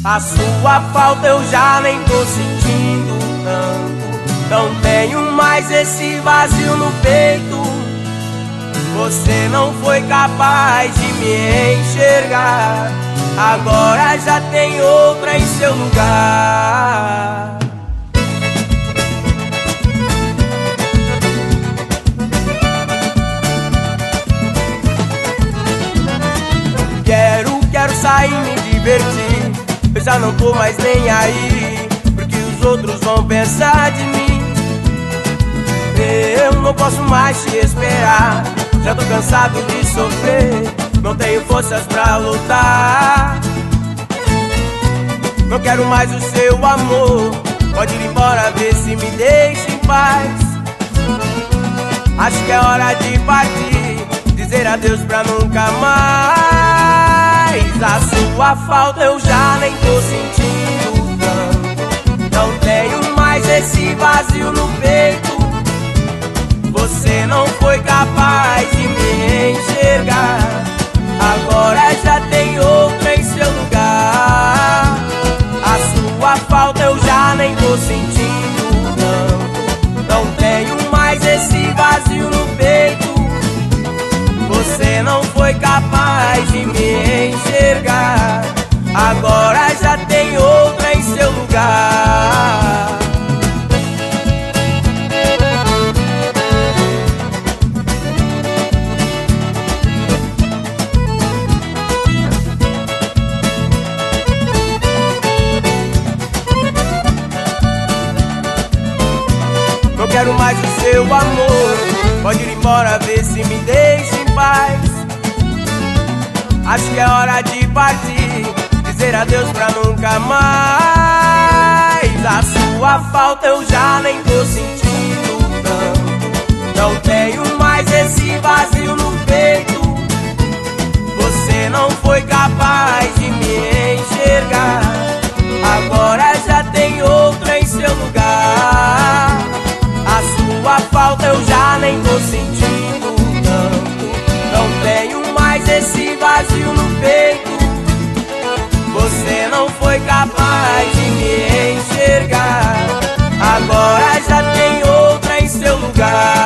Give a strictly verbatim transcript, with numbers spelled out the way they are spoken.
A sua falta eu já nem tô sentindo tanto. Não tenho mais esse vazio no peito. Você não foi capaz de me enxergar. Agora já tem outra em seu lugar. Quero, quero sair, me divertir. Eu já não tô mais nem aí porque os outros vão pensar de mim. Eu não posso mais te esperar. Já tô cansado de sofrer. Não tenho forças pra lutar. Não quero mais o seu amor. Pode ir embora, vê se me deixa em paz. Acho que é hora de partir, dizer adeus pra nunca mais. A sua falta eu já nem tô sentindo tanto. Não tenho mais esse vazio no peito. Você não foi capaz de me enxergar. Agora já tem outra em seu lugar. A sua falta eu já nem tô sentindo tanto. Não tenho mais esse vazio no peito. Você não foi capaz de me enxergar. Agora já tem outra em seu lugar. Não quero mais o seu amor. Pode ir embora, vê se me deixa em paz. Acho que é hora de partir, dizer adeus pra nunca mais. A sua falta eu já nem tô sentindo tanto. Não tenho mais esse vazio no peito. Você não foi capaz de me enxergar. Agora já tem outra em seu lugar. A sua falta eu já nem tô sentindo tanto. Não tenho mais esse vazio no peito. Você não foi capaz de me enxergar. Agora já tem outra em seu lugar.